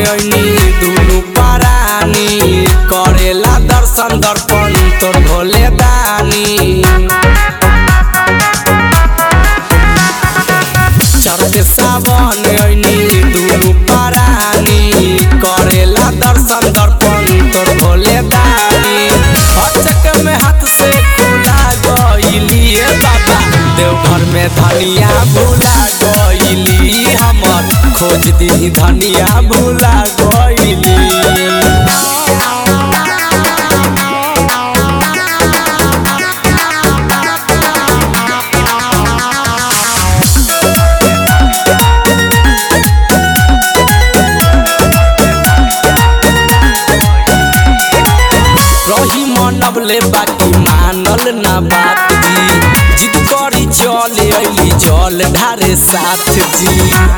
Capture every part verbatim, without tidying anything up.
ऐनी दुनु परानी करेला दर्शन दर्पण तोर भोले दानी। चढ़ते सावन ऐनी दुनु परानी करेला दर्शन दर्पण तोर भोले दानी। हचक में हाथ से खुला गइली बाबा देवघर में धनिया भूला गइली हमर खोज दी धनिया भूला गइली। रही मनबले बाकी मानल ना बात जी जिद करी चले अली जल ढारे साथ जी।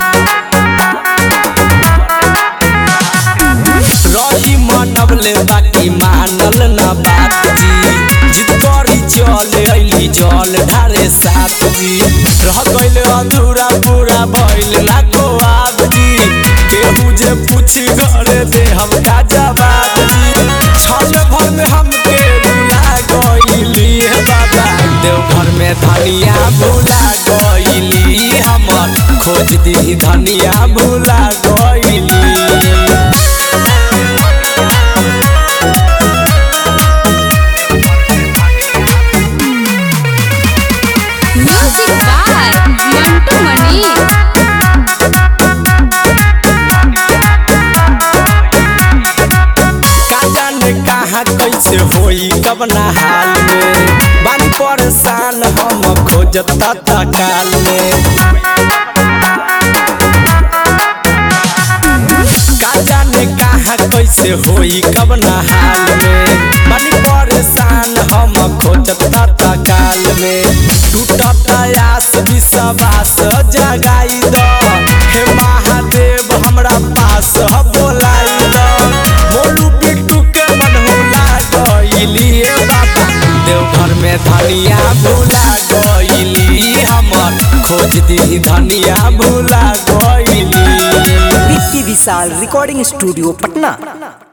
रही मनबले बाकी मानल ना बात जी जिद करी चले अली जल ढारे साथ जी। रह गइल अधूरा पूरा भइल ना को आब जी केहू जे पूछी घरे दे हम का जवाब जी। छल भर में हमके भुला गइली बाबा देवघर में धनिया भुला गइली हमर खोज दी धनिया भुला गइली। Music by Mantu Mani. कैसे होई कबना हाल में बानी परेशान हम खोजता तकाल में। का जाने कहाँ कैसे होई कबना हाल में बानी परेशान हम खोजता तकाल में। टूटता आस विश्वास जगाई दो हे महादेव हमरा पास बोलाई दो। मोलू बिट्टू के मन होला गइली बाबा देवघर में धनिया भूला गइली हमर खोज दी धनिया भूला गइली। Vicky Vishal recording studio Patna.